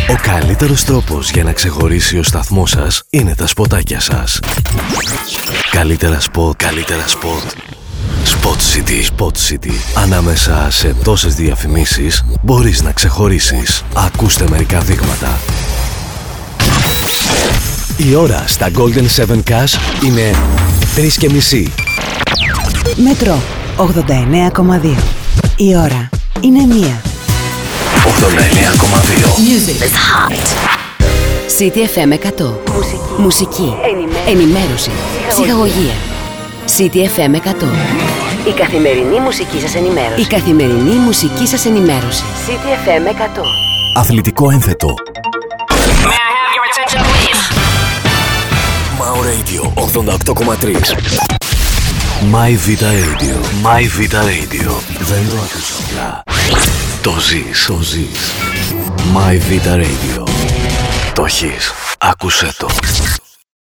Ο καλύτερος τρόπος για να ξεχωρίσει ο σταθμός σας είναι τα σποτάκια σας. Καλύτερα σποτ, καλύτερα σποτ. Spot City, Spot City. Ανάμεσα σε τόσες διαφημίσεις μπορείς να ξεχωρίσεις. Ακούστε μερικά δείγματα. Η ώρα στα Golden 7 Cash είναι 3:30. Μέτρο 89,2. Η ώρα είναι 1. 89,2. Music is hot. City FM 100. Μουσική. Ενημέρωση. Ψυχαγωγία. City FM 100. Η καθημερινή μουσική σας ενημέρωση. Η καθημερινή μουσική σας ενημέρωση. City FM 100. Αθλητικό ένθετο. May I have your attention, please? Mao Radio 88,3. My Vita Radio. My Vita Radio. Δεν το άκουσα απλά. Το ζεις, το ζεις. My Vita Radio. Το έχεις. Άκουσέ το.